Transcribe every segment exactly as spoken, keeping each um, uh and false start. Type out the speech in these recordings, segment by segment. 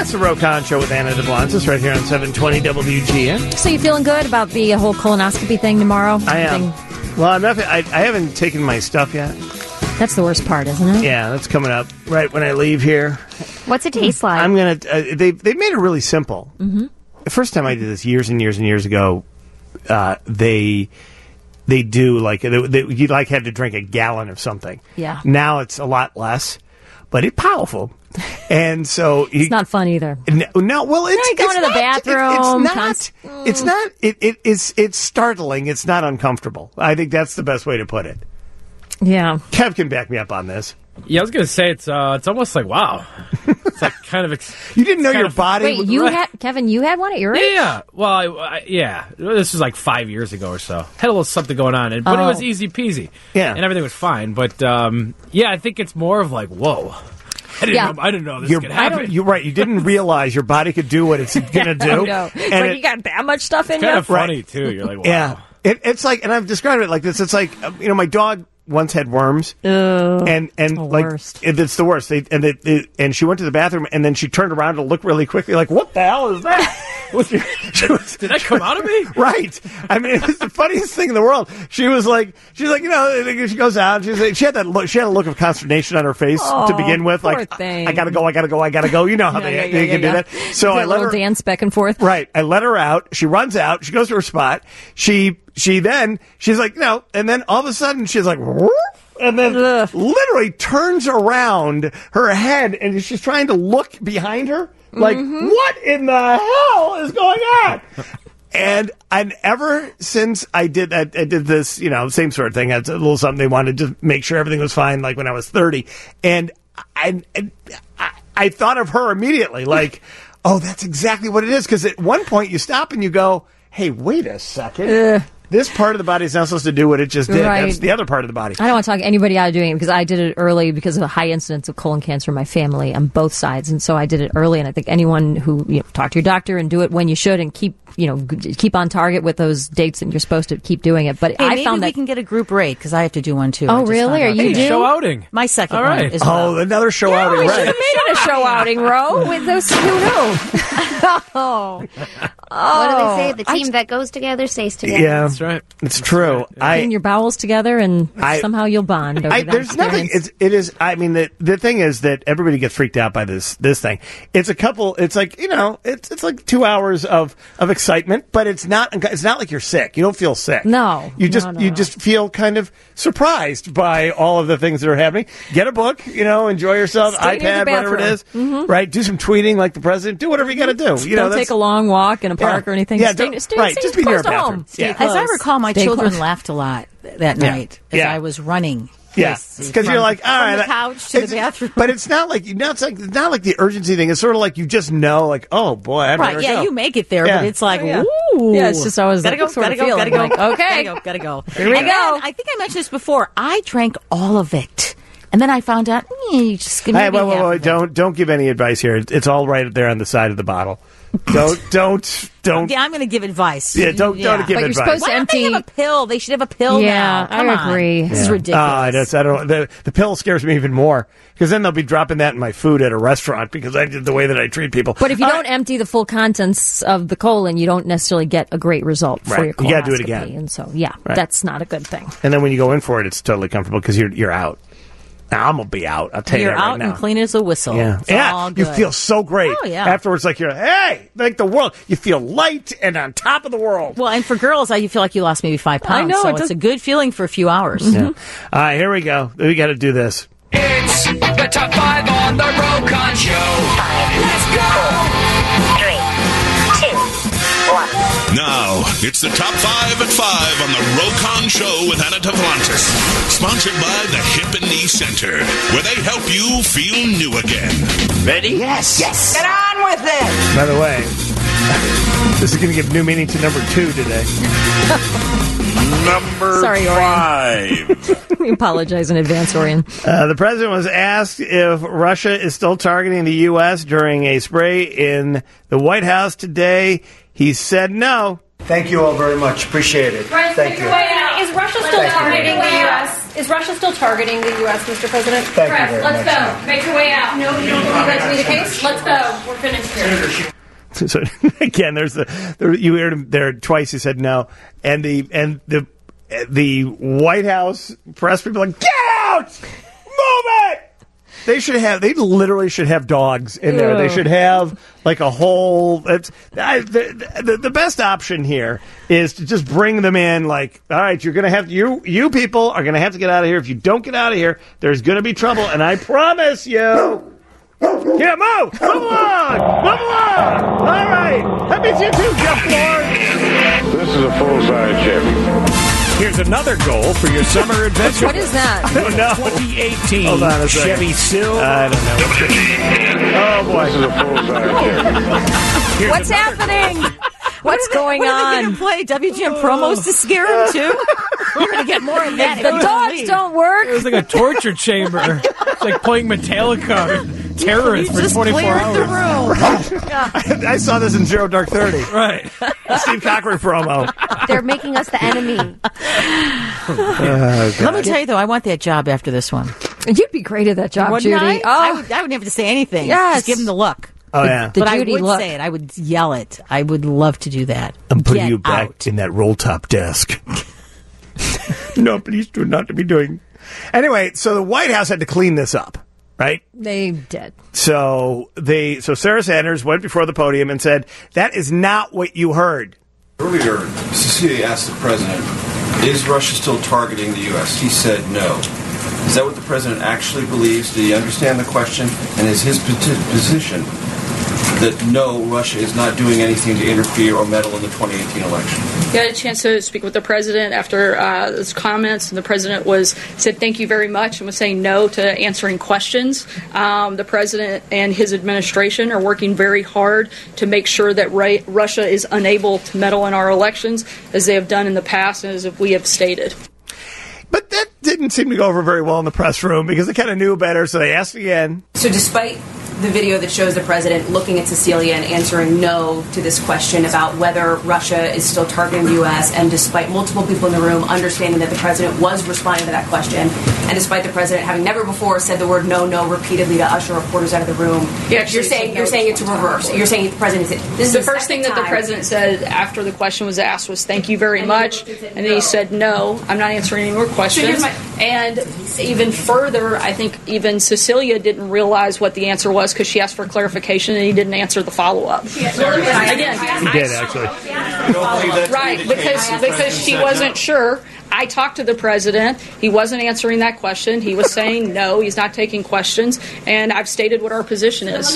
It's the Rokon Show with Anna DeBlantis right here on seven twenty W G N. So you feeling good about the whole colonoscopy thing tomorrow? I am. Thing? Well, I'm not, I, I haven't taken my stuff yet. That's the worst part, isn't it? Yeah, that's coming up right when I leave here. What's it taste like? I'm gonna. Uh, they they made it really simple. Mm-hmm. The first time I did this years and years and years ago, uh, they they do like they, they, you like had to drink a gallon of something. Yeah. Now it's a lot less, but it's powerful. And so you, it's not fun either. No, no well, it's You're going it's to the not, bathroom. It, it's not. Const- it's not. It, it is. It's startling. It's not uncomfortable. I think that's the best way to put it. Yeah. Kev can back me up on this. Yeah, I was gonna say it's uh, it's almost like wow. It's like kind of. Ex- you didn't know your of, body. Wait, you right. had Kevin? You had one at your age? Yeah, yeah. Well, I, I, yeah. This was like five years ago or so. Had a little something going on, and, but oh. it was easy peasy. Yeah, and everything was fine. But um, yeah, I think it's more of like whoa. I didn't yeah. know. I didn't know this You're, could happen. You're right. You didn't realize your body could do what it's going to do. Oh, no. And like it, you got that much stuff in it's you. kind of funny right. too. You're like wow. Yeah. It, it's like, and I've described it like this. It's like you know, my dog once had worms, Ugh, and and the like worst. It, it's the worst. They, and it, it, and she went to the bathroom, and then she turned around to look really quickly, like, "What the hell is that?" she was, Did that come out of me? Right. I mean, it was the funniest thing in the world. She was like, she's like, you know, she goes out. She's like, she had that look. She had a look of consternation on her face oh, to begin with, poor like, thing. I, I gotta go, I gotta go, I gotta go. You know how yeah, they, yeah, they yeah, can yeah. do that. So that I let little her dance back and forth. Right. I let her out. She runs out. She goes to her spot. She she then she's like, no, and then all of a sudden she's like. Whoop, and then Ugh. literally turns around her head and she's trying to look behind her. Like, mm-hmm. what in the hell is going on? And and ever since I did I, I did this, you know, same sort of thing. It's a little something they wanted to make sure everything was fine, like when I was thirty. And I, I, I thought of her immediately, like, oh, that's exactly what it is. Because at one point you stop and you go, hey, wait a second. Ugh. This part of the body is not supposed to do what it just did. Right. That's the other part of the body. I don't want to talk anybody out of doing it because I did it early because of the high incidence of colon cancer in my family on both sides. And so I did it early. And I think anyone who, you know, talk to your doctor and do it when you should and keep, you know, keep on target with those dates and you're supposed to keep doing it. But hey, I maybe found we that can get a group rate because I have to do one too. Oh, really? Are you hey, do? Show outing. My second All right. one is well. Oh, another show yeah, outing. We Right. should have made it a show outing, Ro. With those who knew. oh. What do they say? The team I, that goes together stays together. Yeah, that's right. It's true. I, Clean your bowels together, and I, somehow you'll bond. Over I, that there's experience. nothing. It's, it is. I mean, the the thing is that everybody gets freaked out by this this thing. It's a couple. It's like you know. It's it's like two hours of, of excitement, but it's not. It's not like you're sick. You don't feel sick. No, you just no, no, you no. just feel kind of surprised by all of the things that are happening. Get a book. You know, enjoy yourself. Stay near iPad, the whatever it is. Mm-hmm. Right. Do some tweeting like the president. Do whatever you got to do. You don't know, take a long walk in a park yeah. or anything. Yeah, stay, don't, stay, right. stay Just be near a close to bathroom. home. Stay Yeah. close. As I recall, my Stay children close. laughed a lot that Yeah. night as Yeah. I was running. Yeah, Yes. because From- you're like, all right, from the couch to the bathroom. But it's not like you know, it's like it's not like the urgency thing. It's sort of like you just know, like, oh boy, I better Right, yeah, go. you make it there, Yeah. but it's like, Oh, yeah. ooh. Yeah, it's just always gotta like go, that sort gotta of go, feeling. gotta go. Like, okay. Gotta go, gotta go. Here we and go. Then, I think I mentioned this before. I drank all of it. And then I found out, eh, you just give me Hey, wait, wait, half wait, of it. don't don't give any advice here. It's all right there on the side of the bottle. Don't don't don't. Yeah, I'm going to give advice. Yeah, don't don't give But you're advice. supposed Why to don't they empty. have a pill? They should have a pill Yeah, now. Come I on. agree. This is Ah, ridiculous. that's, I don't. The, the pill scares me even more because then they'll be dropping that in my food at a restaurant because I did the way that I treat people. But if you All don't right. empty the full contents of the colon, you don't necessarily get a great result for Right. your colonoscopy. You gotta do it again. And so, yeah, Right. that's not a good thing. and then when you go in for it, it's totally comfortable because you're you're out. Now, I'm gonna be out. I'll tell You're you that right out now. and clean as a whistle. Yeah, It's yeah. all You good. feel so great. Oh, yeah. Afterwards, like you're, hey, like the world. You feel light and on top of the world. Well, and for girls, I you feel like you lost maybe five pounds. I know, so it it's does- a good feeling for a few hours. Yeah. All right, here we go. We got to do this. It's the top five on the Rokon Show. Let's go. Three, two, one. Now, it's the top five at five on the Rokon Show with Anna Tavlantis. Sponsored by the Hip and Knee Center, where they help you feel new again. Ready? Yes, yes. Get on with it. By the way, this is going to give new meaning to number two today. Number Sorry, five. We apologize in advance, Orion. Uh, the president was asked if Russia is still targeting the U S during a spray in the White House today. He said no. Thank you all very much. Appreciate it. Bryce, Thank take you. your way out. Is Russia still Thank you. targeting the U S? Is Russia still targeting the U S, Mister President? Thank you Bryce, very let's much. go. Make your way out. No, you don't believe that to be the case? Let's go. We're finished here. So again, there's the there, you heard him there twice. He said no, and the and the the White House press people are like, get out, move it. They should have. They literally should have dogs in there. They should have like a whole. It's, I, the, the the best option here is to just bring them in. Like, all right, you're gonna have you you people are gonna have to get out of here. If you don't get out of here, there's gonna be trouble. And I promise you. Yeah, move! Move along! Move along! All right! That means you too, Jeff Ford! This is a full-size Chevy. Here's another goal for your summer adventure. What is that? I don't know. twenty eighteen Hold on a second. Chevy Sil. I don't know. Oh, boy. This is a full-size Chevy. Here's What's another happening? What's going What are they on? going to play? W G M promos to scare him, too? You're going to get more of that. The dogs don't work. It was like a torture chamber. It's like playing Metallica terrorists for just twenty-four cleared hours. the room. I, I saw this in Zero Dark Thirty. Right. Steve Cochran promo. They're making us the enemy. Oh, Let me tell you, though, I want that job after this one. You'd be great at that job, Wouldn't Judy. I? Oh, I, would, I wouldn't have to say anything. Yes. Just give him the look. Oh, yeah. The but Judy I would look. say it. I would yell it. I would love to do that. I'm putting Get you back out. in that roll top desk. No, please do not to be doing. Anyway, so the White House had to clean this up, right? they did. So they, so Sarah Sanders went before the podium and said, "That is not what you heard." Earlier, Cecilia asked the president, "Is Russia still targeting the U S?" He said no. Is that what the president actually believes? Did he understand the question? And is his peti- position that no, Russia is not doing anything to interfere or meddle in the twenty eighteen election? You had a chance to speak with the president after uh, his comments, and the president was said thank you very much and was saying no to answering questions. Um, the president and his administration are working very hard to make sure that Ra- Russia is unable to meddle in our elections, as they have done in the past and as we have stated. But that didn't seem to go over very well in the press room because they kind of knew better, so they asked again. So despite the video that shows the president looking at Cecilia and answering no to this question about whether Russia is still targeting the U S, and despite multiple people in the room understanding that the president was responding to that question, and despite the president having never before said the word no, no repeatedly to usher reporters out of the room, Yeah, you're saying you're saying it's reverse. You're saying the president said this is The the first thing that the time. president said after the question was asked was thank you very much, and then he said no, I'm not answering any more questions. my- And even further, I think even Cecilia didn't realize what the answer was because she asked for clarification and he didn't answer the follow-up. Again, He did, actually. right, because because she wasn't sure. I talked to the president. He wasn't answering that question. He was saying no, he's not taking questions, and I've stated what our position is.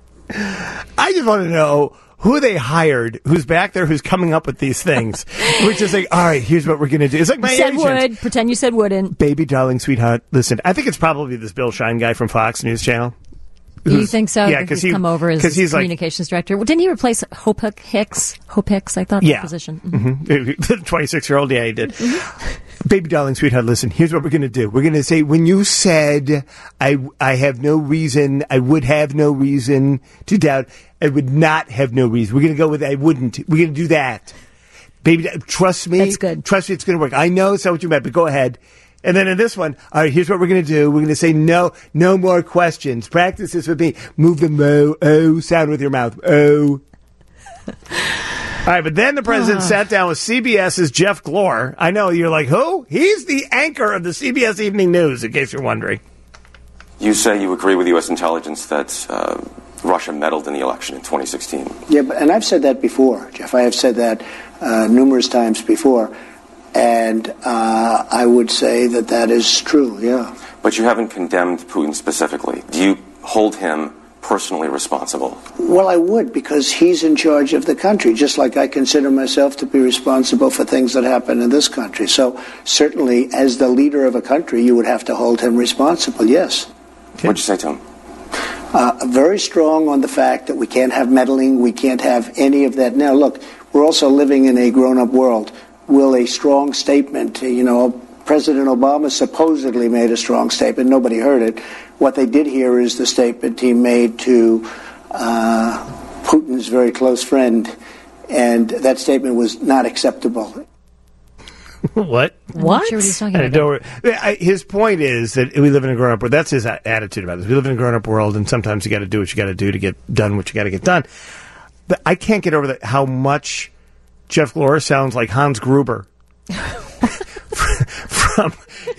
I just want to know who they hired, who's back there, who's coming up with these things. Which is like, all right, here's what we're going to do. It's like my You said agent. would. Pretend you said wouldn't. Baby, darling, sweetheart, listen, I think it's probably this Bill Shine guy from Fox News Channel. You Who's- think so? Yeah, because because he's he, come over as 'cause he's like, communications director. Well, didn't he replace Hope Hicks? Hope Hicks, I thought, yeah. the position. Mhm. Mm-hmm. The twenty-six-year-old, yeah, he did. Baby, darling, sweetheart, listen, here's what we're going to do. We're going to say, when you said, I, I have no reason, I would have no reason to doubt, I would not have no reason. We're going to go with I wouldn't. We're going to do that. Baby, trust me. That's good. Trust me, it's going to work. I know it's not what you meant, but go ahead. And then in this one, all right, here's what we're going to do. We're going to say no, no more questions. Practice this with me. Move the mo, oh sound with your mouth. Oh. All right, but then the president sat down with CBS's Jeff Glor. I know, you're like, who? He's the anchor of the C B S Evening News, in case you're wondering. You say you agree with U S intelligence that uh, Russia meddled in the election in twenty sixteen. Yeah, but, and I've said that before, Jeff. I have said that uh, numerous times before. And uh, I would say that that is true, yeah. But you haven't condemned Putin specifically. Do you hold him personally responsible? Well, I would, because he's in charge of the country, just like I consider myself to be responsible for things that happen in this country. So certainly, as the leader of a country, you would have to hold him responsible, yes. Okay. What'd you say to him? Uh, very strong on the fact that we can't have meddling, we can't have any of that. Now, look, we're also living in a grown-up world. Will a strong statement, you know, President Obama supposedly made a strong statement. Nobody heard it. What they did hear is the statement he made to uh, Putin's very close friend and that statement was not acceptable. What? I'm not sure what he's talking I about. don't- I- His point is that we live in a grown-up world. That's his a- attitude about this. We live in a grown-up world, and sometimes you got to do what you got to do to get done what you got to get done. But I can't get over that. How much Jeff Glor sounds like Hans Gruber from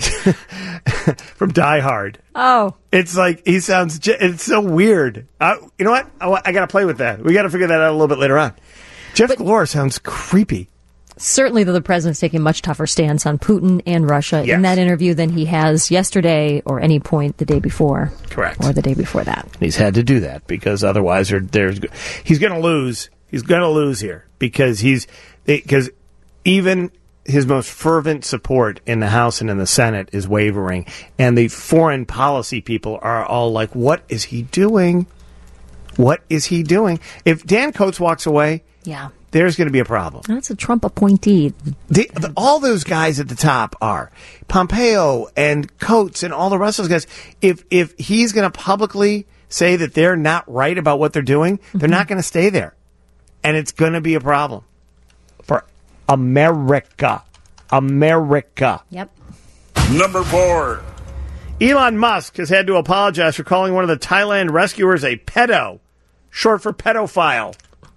from Die Hard. Oh, It's like he sounds. j- It's so weird. Uh, you know what? I, I got to play with that. We got to figure that out a little bit later on. Jeff Glor sounds creepy. certainly, though, the president's taking a much tougher stance on Putin and Russia Yes. in that interview than he has yesterday or any point the day before. Correct. Or the day before that. He's had to do that because otherwise there- there's he's going to lose. He's going to lose here because he's because even his most fervent support in the House and in the Senate is wavering, and the foreign policy people are all like, "What is he doing? What is he doing?" If Dan Coates walks away, Yeah. there's going to be a problem. That's a Trump appointee. The, the, all those guys at the top are Pompeo and Coates and all the rest of those guys. If if he's going to publicly say that they're not right about what they're doing, they're not going to stay there, and it's going to be a problem for America. America. Yep. Number four. Elon Musk has had to apologize for calling one of the Thailand rescuers a pedo, short for pedophile.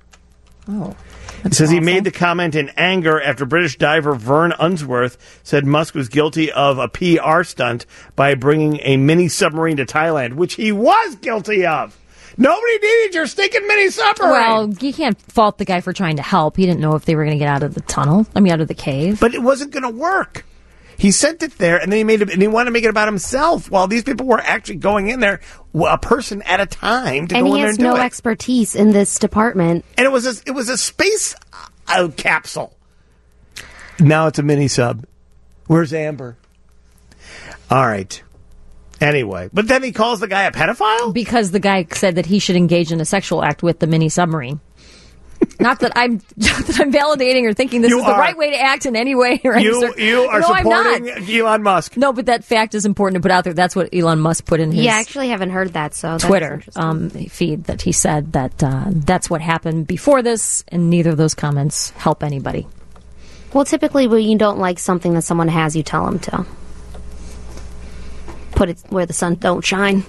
Oh. He says he made the comment in anger after British diver Vern Unsworth said Musk was guilty of a P R stunt by bringing a mini submarine to Thailand, which he was guilty of. Nobody needed your stinking mini submarine. Well, you can't fault the guy for trying to help. He didn't know if they were going to get out of the tunnel. I mean, out of the cave. But it wasn't going to work. He sent it there, and then he made it, and he wanted to make it about himself, while these people were actually going in there, a person at a time, to and go he in there has and do no it. expertise in this department. And it was a, it was a space uh, capsule. Now it's a mini sub. Where's Amber? All right. Anyway, but then he calls the guy a pedophile? Because the guy said that he should engage in a sexual act with the mini submarine. Not that I'm not that I'm validating or thinking this You is the are. right way to act in any way. Or any You, cer- you are no, I'm supporting not. Elon Musk. No, but that fact is important to put out there. That's what Elon Musk put in his Yeah, I actually haven't heard that. So that's Twitter interesting. um, feed that he said that uh, that's what happened before this, and neither of those comments help anybody. Well, typically when you don't like something that someone has, you tell them to put it where the sun don't shine.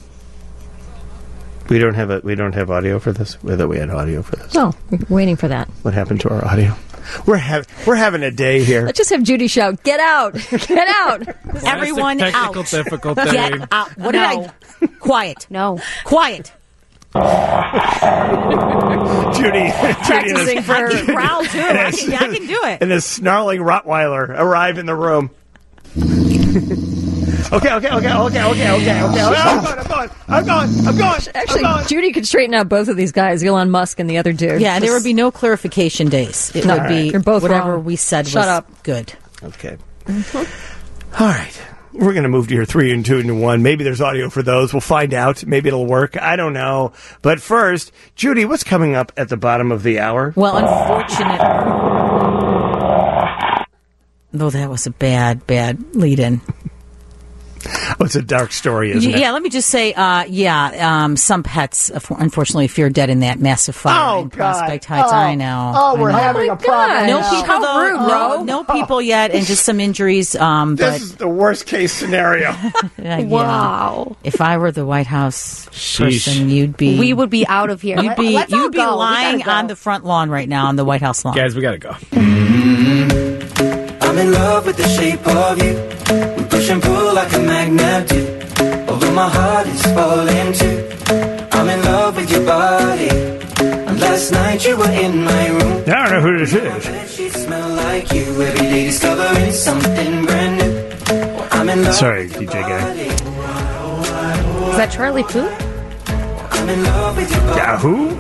We don't have a we don't have audio for this. I thought we had audio for this. Oh, we're waiting for that. What happened to our audio? We're having we're having a day here. Let's just have Judy shout, "Get out! Get out!" Everyone technical out. difficulty. Get out. What No. did I? Quiet. No. Quiet. Judy, Practicing Judy for I can growl too. I can, I can do it. and this snarling Rottweiler arrive in the room. okay, okay, okay, okay, okay, okay, okay. I'm going, I'm going, I'm going, I'm going. Actually, I'm going. Judy could straighten out both of these guys, Elon Musk and the other dude. Yeah, there Just- would be no clarification days. It No, would be you're both whatever wrong. we said Shut was up. good. Okay. All right. We're going to move to your three and two and one. Maybe there's audio for those. We'll find out. Maybe it'll work. I don't know. But first, Judy, what's coming up at the bottom of the hour? Well, unfortunate. Though that was a bad, bad lead-in. Oh, it's a dark story, isn't it? Yeah, let me just say, uh, yeah, um, some pets, uh, unfortunately, fear dead in that massive fire Oh, in God. Prospect Heights. Oh. I know. Oh, we're I know. having a problem. No now. people, How though. rude, no, Ro. no people yet, and just some injuries. Um, This but is the worst case scenario. uh, yeah. Wow. If I were the White House Sheesh. person, you'd be. We would be out of here. You'd Let- be. let's all You'd be go. We lying gotta go. on the front lawn right now on the White House lawn. Guys, we gotta go. I'm in love with the shape of you. We push and pull like a magnet do. Although my heart is falling too. I'm in love with your body. And last night you were in my room. I don't know who this is. Bedsheets smell like you. Every day discovering something brand new. I'm in love Sorry, with D your J guy. body. Is that Charlie Puth? I'm in love with your body. Yahoo?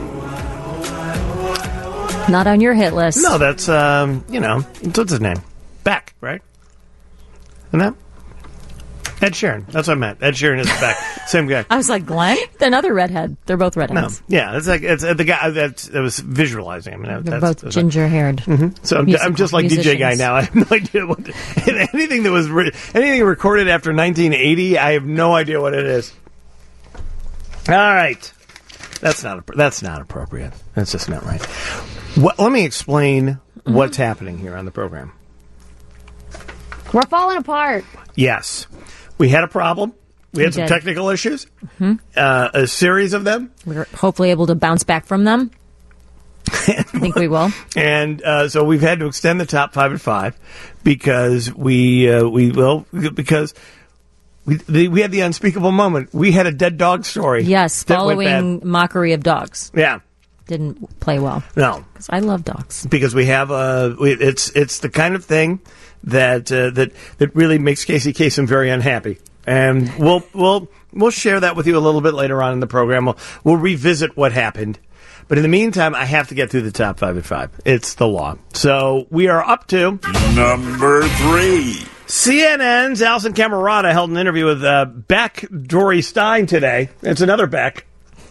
Not on your hit list. No, that's, um, you know, what's his name? Beck, right? Isn't that? Ed Sheeran. That's what I meant. Ed Sheeran is Beck. Same guy. I was like, Glenn? Another redhead. They're both No. redheads. Yeah, it's like, it's uh, the guy that, that was visualizing. I mean, that- They're that's, both that's ginger-haired. Mm-hmm. So I'm, Musical I'm just like D J guy musicians. now. I have no idea what anything that was re- anything recorded after nineteen eighty. I have no idea what it is. All right, that's not that's not appropriate. That's just not right. What, let me explain mm-hmm. what's happening here on the program. We're falling apart. Yes. We had a problem. We had we some did. technical issues. Mm-hmm. Uh, a series of them. We're hopefully able to bounce back from them. I think we will. And uh, so we've had to extend the top five at five because we uh, we will because we the, we had the unspeakable moment. We had a dead dog story. Yes, following mockery of dogs. Yeah, didn't play well. No, because I love dogs. Because we have a we, it's it's the kind of thing that uh, that that really makes Casey Kasem very unhappy, and we'll we'll we'll share that with you a little bit later on in the program. We'll we'll revisit what happened. But in the meantime, I have to get through the top five at five. It's the law. So we are up to number three. C N N's Alison Camerata held an interview with uh, Beck Dory Stein today. It's another Beck.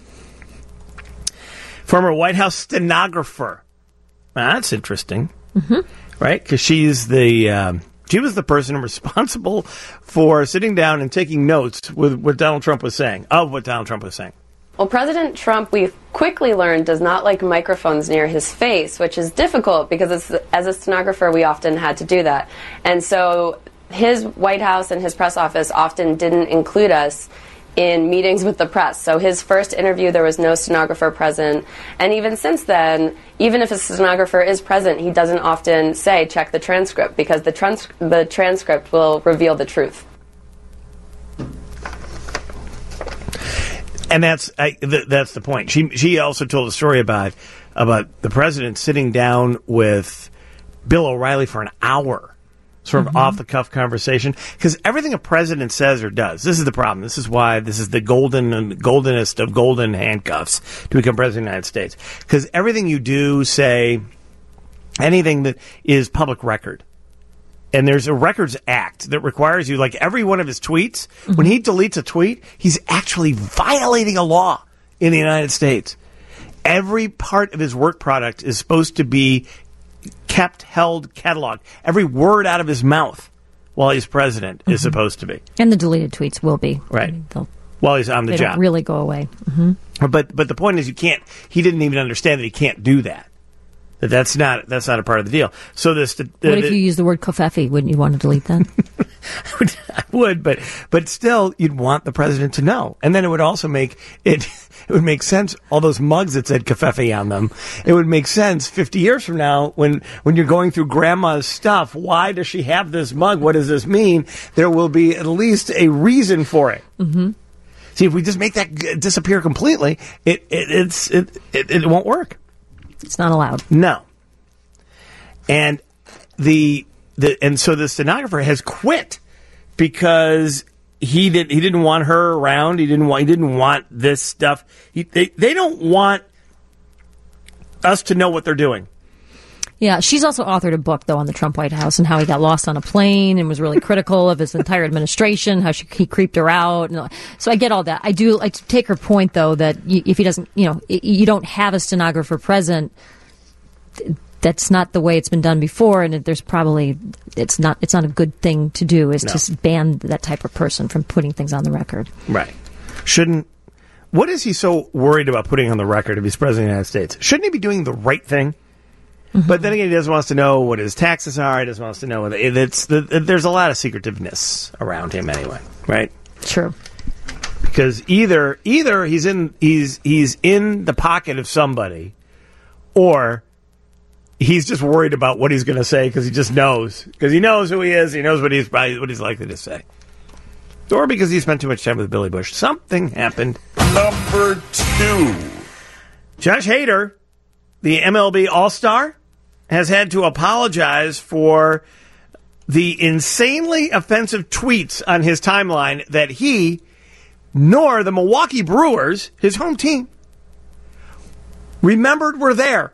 Former White House stenographer. Now, that's interesting. Mm-hmm. Right? Because she's the... Um, she was the person responsible for sitting down and taking notes with what Donald Trump was saying, of what Donald Trump was saying. Well, President Trump, we've quickly learned, does not like microphones near his face, which is difficult because it's, as a stenographer, we often had to do that. And so his White House and his press office often didn't include us in meetings with the press. So his first interview, there was no stenographer present. And even since then, even if a stenographer is present, he doesn't often say, check the transcript, because the, trans- the transcript will reveal the truth. And that's I, th- that's the point. She she also told a story about about the president sitting down with Bill O'Reilly for an hour, sort of mm-hmm. off the cuff conversation. Because everything a president says or does, this is the problem. This is why this is the golden and goldenest of golden handcuffs to become president of the United States. Because everything you do, say, anything that is public record. And there's a Records Act that requires you, like every one of his tweets, mm-hmm. when he deletes a tweet, he's actually violating a law in the United States. Every part of his work product is supposed to be kept, held, cataloged. Every word out of his mouth while he's president mm-hmm. is supposed to be. And the deleted tweets will be. Right. They'll, while he's on the they job. Don't really go away. Mm-hmm. But but the point is you can't, he didn't even understand that he can't do that. That that's not that's not a part of the deal. So this. The, the, what if you use the word kofefi? Wouldn't you want to delete that? I, would, I would, but but still, you'd want the president to know, and then it would also make it. It would make sense. All those mugs that said kofefi on them. It would make sense fifty years from now when when you're going through grandma's stuff. Why does she have this mug? What does this mean? There will be at least a reason for it. Mm-hmm. See, if we just make that disappear completely, it, it it's it, it it won't work. It's not allowed. No. And the the and so the stenographer has quit because he did he didn't want her around. He didn't want he didn't want this stuff. He, they they don't want us to know what they're doing. Yeah, she's also authored a book, though, on the Trump White House and how he got lost on a plane and was really critical of his entire administration, how she, he creeped her out. And, so I get all that. I do I take her point, though, that if he doesn't, you know, you don't have a stenographer present, that's not the way it's been done before, and there's probably, it's not it's not a good thing to do, is no. to ban that type of person from putting things on the record. Right. Shouldn't, what is he so worried about putting on the record if he's president of the United States? Shouldn't he be doing the right thing? Mm-hmm. But then again, he doesn't want us to know what his taxes are. He doesn't want us to know what it, it's. The, there's a lot of secretiveness around him, anyway. Right? True. Because either either he's in he's he's in the pocket of somebody, or he's just worried about what he's going to say because he just knows because he knows who he is. He knows what he's what he's likely to say, or because he spent too much time with Billy Bush. Something happened. Number two, Josh Hader, the M L B All-Star, has had to apologize for the insanely offensive tweets on his timeline that he, nor the Milwaukee Brewers, his home team, remembered were there.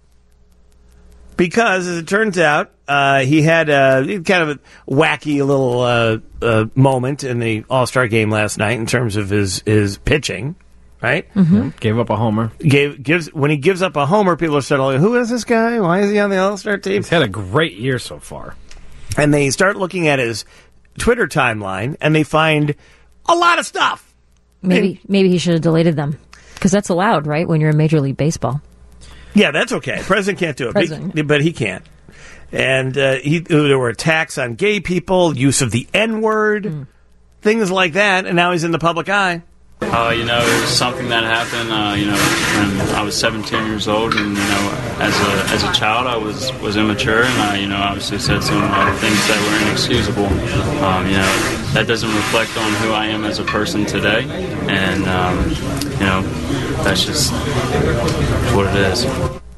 Because, as it turns out, uh, he had a kind of a wacky little uh, uh, moment in the All-Star game last night in terms of his, his pitching. Right? Mm-hmm. Gave up a homer. Gave gives when he gives up a homer, people are starting like, who is this guy? Why is he on the All-Star team? He's had a great year so far. And they start looking at his Twitter timeline, and they find a lot of stuff. Maybe and, maybe he should have deleted them. Because that's allowed, right, when you're in Major League Baseball. Yeah, that's okay. President can't do it, President. but, but he can't. And uh, he, there were attacks on gay people, use of the N-word, mm. things like that, and now he's in the public eye. Uh, you know, it was something that happened, uh, you know, when I was seventeen years old, and, you know, as a as a child, I was, was immature, and I, you know, obviously said some uh, things that were inexcusable. Um, you know, that doesn't reflect on who I am as a person today, and, um, you know, that's just what it is.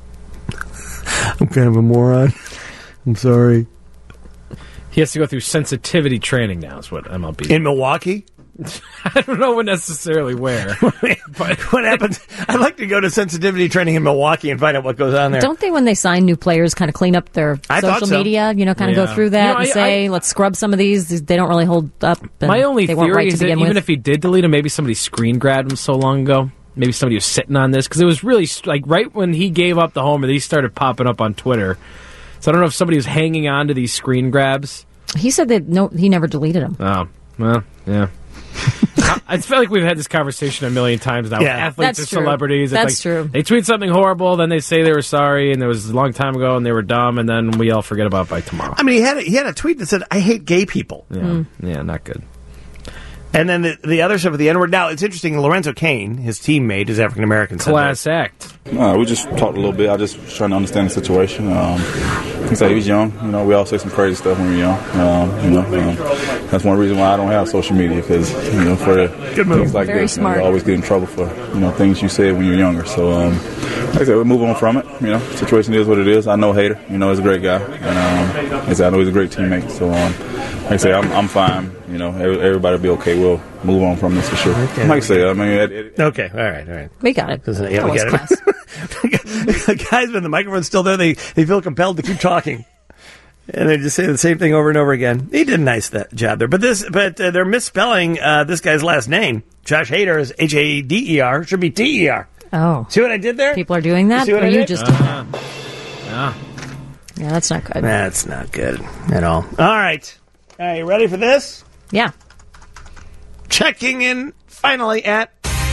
I'm kind of a moron. I'm sorry. He has to go through sensitivity training now, is what M L B. In Milwaukee? I don't know necessarily where. But what happens? I'd like to go to sensitivity training in Milwaukee and find out what goes on there. Don't they, when they sign new players, kind of clean up their I social so. media? You know, kind of Yeah. go through that You know, and I- say, I- let's scrub some of these. They don't really hold up. and My only they weren't theory right to is that begin even with. if he did delete him, maybe somebody screen grabbed him so long ago. Maybe somebody was sitting on this because it was really st- like right when he gave up the homer, these started popping up on Twitter. So I don't know if somebody was hanging on to these screen grabs. He said that no, he never deleted them. Oh, well, yeah. I, I feel like we've had this conversation a million times now. Yeah. With athletes That's and true. celebrities. It's That's like, true. They tweet something horrible, then they say they were sorry, and it was a long time ago, and they were dumb, and then we all forget about it by tomorrow. I mean, he had a, he had a tweet that said, "I hate gay people." Yeah, yeah, not good. And then the, the other stuff with the N-word. Now, it's interesting. Lorenzo Kane, his teammate, is African American. Class act. Uh, we just talked a little bit. I just was trying to understand the situation. Um, he said he was young. You know, we all say some crazy stuff when we're young. Um, you know, um, that's one reason why I don't have social media because you know for things like Very this, you, know, smart. you always get in trouble for you know things you said when you're younger. So, um, like I said, we move on from it. You know, situation is what it is. I know Hader. You know, he's a great guy, and um, like I said, I know he's a great teammate. So, um, like I say, I'm, I'm fine. You know, every, everybody will be okay. We'll move on from this for sure. Okay. Like I say, I mean, it, it, Okay, all right, all right. We got it. Doesn't- yeah, That we was get class. it. The guys, when the microphone's still there, they, they feel compelled to keep talking. And they just say the same thing over and over again. He did a nice that job there. But this, but uh, they're misspelling uh, this guy's last name. Josh Hader is H A D E R. Should be T E R. Oh. See what I did there? People are doing that? You see what or I you did? just did that? Yeah. Yeah, that's not good. That's not good at all. All right. Are you ready for this? Yeah. Checking in finally at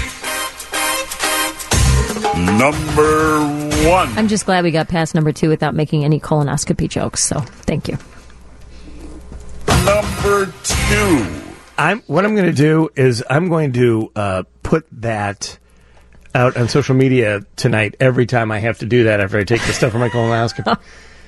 number one. I'm just glad we got past number two without making any colonoscopy jokes, so thank you. Number two. I'm what I'm going to do is I'm going to uh, put that out on social media tonight every time I have to do that after I take the stuff from my colonoscopy.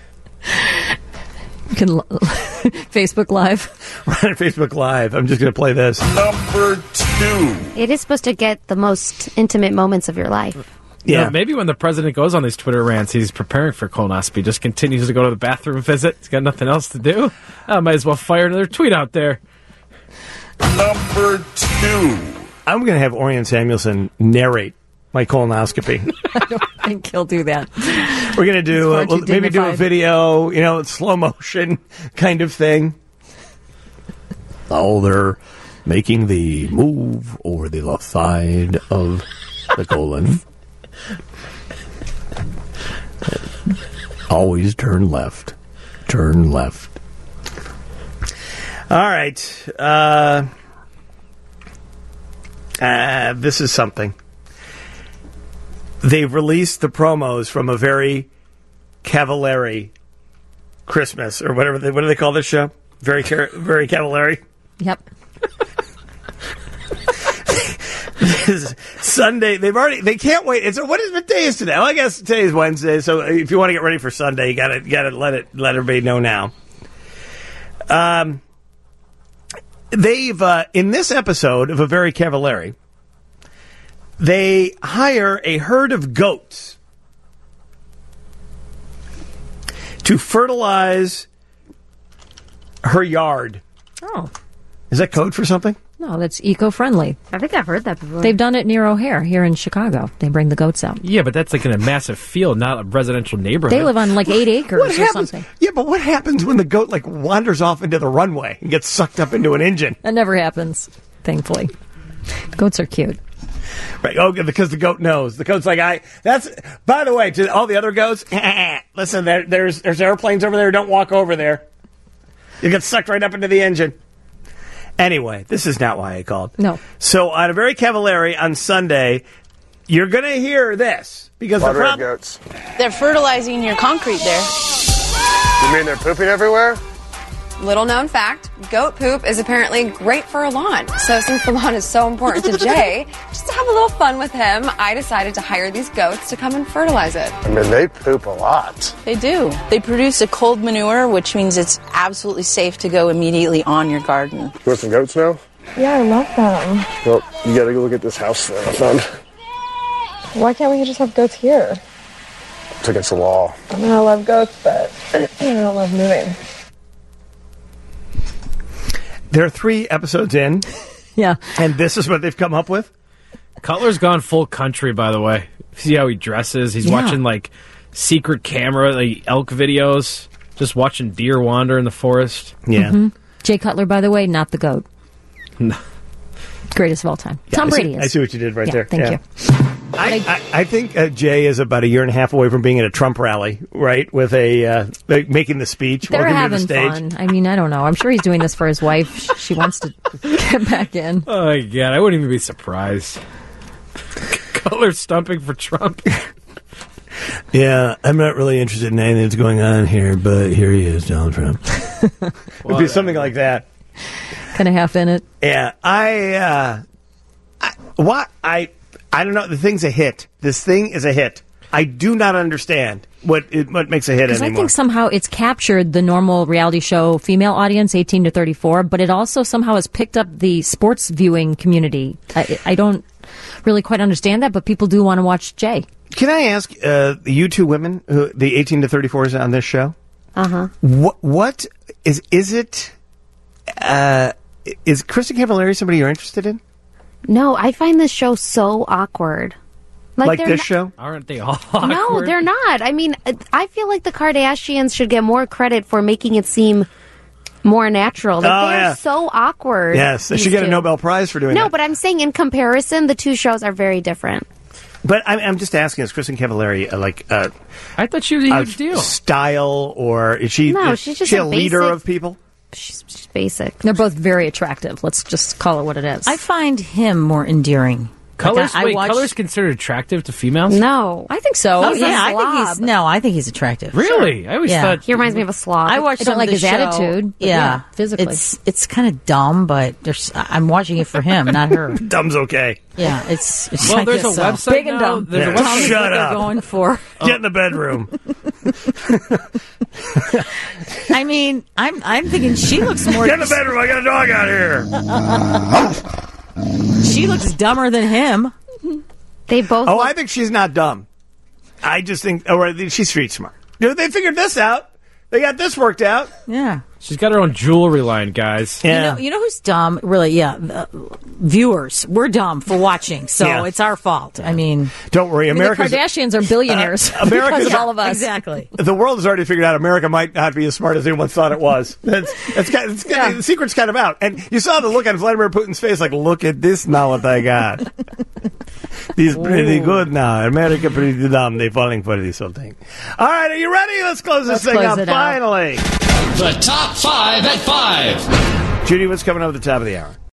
You can l- Facebook Live. Right on Facebook Live. I'm just going to play this. Number two. It is supposed to get the most intimate moments of your life. Yeah. You know, maybe when the president goes on these Twitter rants, he's preparing for colonoscopy, just continues to go to the bathroom visit. He's got nothing else to do. I might as well fire another tweet out there. Number two. I'm going to have Orion Samuelson narrate my colonoscopy. I don't think he'll do that. We're going to do It's uh, far too maybe do a dignified. video, you know, slow motion kind of thing. Oh, they're making the move over the left side of the colon. Always turn left. Turn left. All right. Uh, uh, this is something. They've released the promos from a very Cavallari Christmas, or whatever. They, what do they call this show? Very, car- very Cavallari. Yep. Sunday. They've already. They can't wait. It's what is what day is today? Well, I guess today's Wednesday. So if you want to get ready for Sunday, you got to got to let it let everybody know now. Um, they've uh, in this episode of A Very Cavallari, they hire a herd of goats to fertilize her yard. Oh. Is that code for something? No, that's eco-friendly. I think I've heard that before. They've done it near O'Hare here in Chicago. They bring the goats out. Yeah, but that's like in a massive field, not a residential neighborhood. They live on like eight acres What or happens? something. Yeah, but what happens when the goat like wanders off into the runway and gets sucked up into an engine? That never happens, thankfully. Goats are cute. Right? Oh, because the goat knows. The goat's like, I. That's. By the way, to all the other goats, listen. There, there's there's airplanes over there. Don't walk over there. You get sucked right up into the engine. Anyway, this is not why I called. No. So on A Very Cavallari on Sunday, you're going to hear this because Water the problem. goats. They're fertilizing your concrete there. You mean they're pooping everywhere? Little known fact, goat poop is apparently great for a lawn. So since the lawn is so important to Jay, just to have a little fun with him, I decided to hire these goats to come and fertilize it. I mean, they poop a lot. They do. They produce a cold manure, which means it's absolutely safe to go immediately on your garden. You want some goats now? Yeah, I love them. Well, you gotta go look at this house that I found. Why can't we just have goats here? It's against the law. I mean, I love goats, but I don't love moving. There are three episodes in. Yeah. And this is what they've come up with? Cutler's gone full country, by the way. See how he dresses? He's Yeah. watching, like, secret camera, like, elk videos. Just watching deer wander in the forest. Yeah. Mhm. Jay Cutler, by the way, not the GOAT. No. Greatest of all time. Yeah, Tom I see- Brady is. I see what you did right Yeah, there. Thank Yeah. you. I, I, I think uh, Jay is about a year and a half away from being at a Trump rally, right? With a uh, like making the speech, They're walking to having the stage. fun. I mean, I don't know. I'm sure he's doing this for his wife. Sh- She wants to get back in. Oh, my God. I wouldn't even be surprised. Cutler's stumping for Trump. Yeah, I'm not really interested in anything that's going on here, but here he is, Donald Trump. It'd be something like that. Kind of half in it. Yeah, I, uh, I, what I, I don't know. The thing's a hit. This thing is a hit. I do not understand what it, what makes a hit Because I anymore. think somehow it's captured the normal reality show female audience, eighteen to thirty-four, but it also somehow has picked up the sports viewing community. I, I don't really quite understand that, but people do want to watch Jay. Can I ask uh, you two women, who, the eighteen to thirty-fours on this show? Uh huh. What what is is it? Uh, is Kristen Cavallari somebody you're interested in? No, I find this show so awkward. Like, they're this not- show? Aren't they all No, awkward? they're not. I mean, I feel like the Kardashians should get more credit for making it seem more natural. Like, Oh, they're yeah. so awkward. Yes, they these should get a two. Nobel Prize for doing No, that. but I'm saying in comparison, the two shows are very different. But I'm, I'm just asking: is Kristen Cavallari uh, like? Uh, I thought she was a huge deal. Style, or is she? No, is she's just she a a leader basic- of people? She's just basic. They're both very attractive. Let's just call it what it is. I find him more endearing. Colors, Like, I- I wait, watched- Color's considered attractive to females? No. I think so. Oh, He's a yeah, I think slob. he's no, I think he's attractive. Really? Sure. I always Yeah. thought He reminds me of a slob. I watched I don't some like of his the show. attitude, but Yeah, yeah, physically. it's it's kind of dumb, but there's I'm watching it for him, not her. Dumb's okay. Yeah, it's. it's Well, I there's guess a so. website Big and now. dumb. There's Yeah. a website. Tell me Shut what they're up. going for. Get in the bedroom. I mean, I'm I'm thinking she looks more. Get in the bedroom. I got a dog out here. She looks dumber than him. They both. Oh, look- I think she's not dumb. I just think, oh, she's street smart. You know, they figured this out. They got this worked out. Yeah. She's got her own jewelry line, guys. You know, you know who's dumb? Really, yeah. Uh, viewers, we're dumb for watching, so Yeah. it's our fault. I mean, Don't worry, I mean, the America's Kardashians are billionaires Uh, America's- because of all of us. exactly. the world has already figured out America might not be as smart as anyone thought it was. That's, that's kind it's, Yeah. The secret's kind of out. And you saw the look on Vladimir Putin's face, like, look at this now what I got. These pretty good now. America pretty dumb. They falling for this whole thing. All right, are you ready? Let's close this Let's thing close up. it out. Finally. The top five at five. Judy, what's coming up at the top of the hour?